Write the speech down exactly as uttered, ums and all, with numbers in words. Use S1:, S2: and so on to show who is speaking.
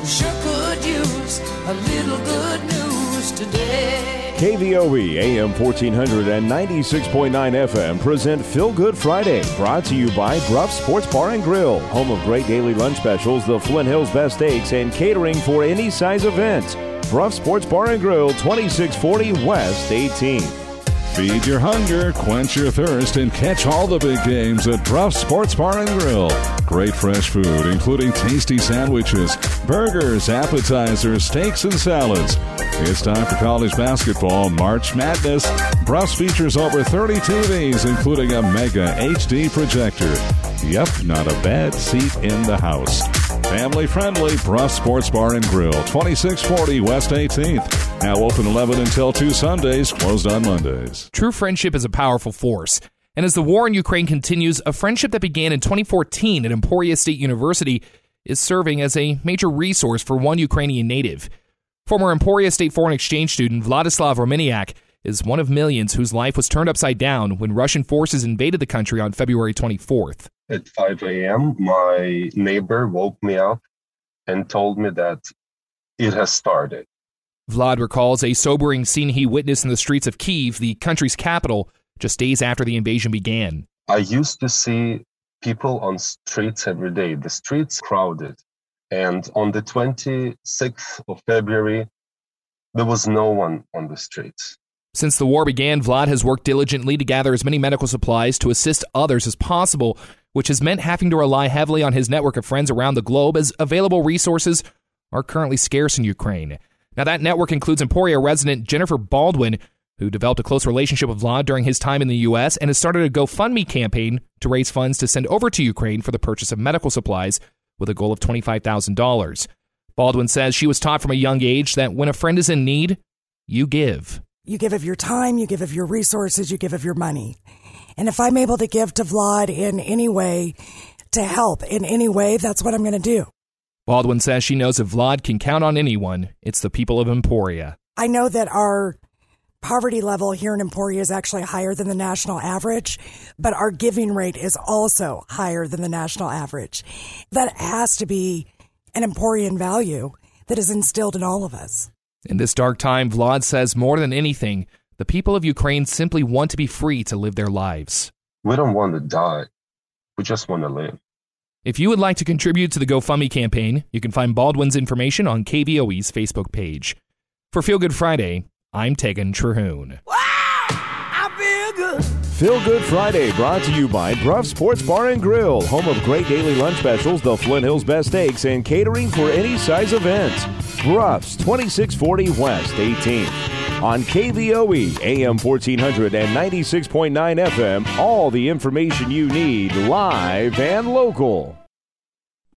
S1: Sure could use a little good news today.
S2: K V O E A M fourteen hundred and ninety-six point nine F M present Feel Good Friday, brought to you by Bruff Sports Bar and Grill, home of great daily lunch specials, the Flint Hills Best Steaks, and catering for any size event. Bruff Sports Bar and Grill, twenty-six forty West eighteenth.
S3: Feed your hunger, quench your thirst, and catch all the big games at Bruff Sports Bar and Grill. Great fresh food, including tasty sandwiches, burgers, appetizers, steaks, and salads. It's time for college basketball March Madness. Bruff's features over thirty T Vs, including a mega H D projector. Yep, not a bad seat in the house. Family-friendly Bruff Sports Bar and Grill, twenty-six forty West eighteenth. Now open eleven until two Sundays, closed on Mondays.
S4: True friendship is a powerful force. And as the war in Ukraine continues, a friendship that began in twenty fourteen at Emporia State University is serving as a major resource for one Ukrainian native. Former Emporia State foreign exchange student Vladislav Romaniak is one of millions whose life was turned upside down when Russian forces invaded the country on February twenty-fourth.
S5: At five a.m., my neighbor woke me up and told me that it has started.
S4: Vlad recalls a sobering scene he witnessed in the streets of Kyiv, the country's capital, just days after the invasion began.
S5: I used to see people on streets every day, the streets crowded. And on the twenty-sixth of February, there was no one on the streets.
S4: Since the war began, Vlad has worked diligently to gather as many medical supplies to assist others as possible, which has meant having to rely heavily on his network of friends around the globe, as available resources are currently scarce in Ukraine. Now, that network includes Emporia resident Jennifer Baldwin, who developed a close relationship with Vlad during his time in the U S and has started a GoFundMe campaign to raise funds to send over to Ukraine for the purchase of medical supplies with a goal of twenty-five thousand dollars. Baldwin says she was taught from a young age that when a friend is in need, you give.
S6: You give of your time, you give of your resources, you give of your money. And if I'm able to give to Vlad in any way, to help in any way, that's what I'm going to do.
S4: Baldwin says she knows if Vlad can count on anyone, it's the people of Emporia.
S6: I know that our poverty level here in Emporia is actually higher than the national average, but our giving rate is also higher than the national average. That has to be an Emporian value that is instilled in all of us.
S4: In this dark time, Vlad says more than anything, the people of Ukraine simply want to be free to live their lives.
S5: We don't want to die. We just want to live.
S4: If you would like to contribute to the GoFundMe campaign, you can find Baldwin's information on K V O E's Facebook page. For Feel Good Friday, I'm Tegan Terhune.
S1: Wow, I feel good.
S2: Feel Good Friday, brought to you by Bruff Sports Bar and Grill, home of great daily lunch specials, the Flint Hills Best Steaks, and catering for any size event. Bruff's, twenty-six forty West eighteenth. On K V O E, A M fourteen hundred and ninety-six point nine F M, all the information you need, live and local.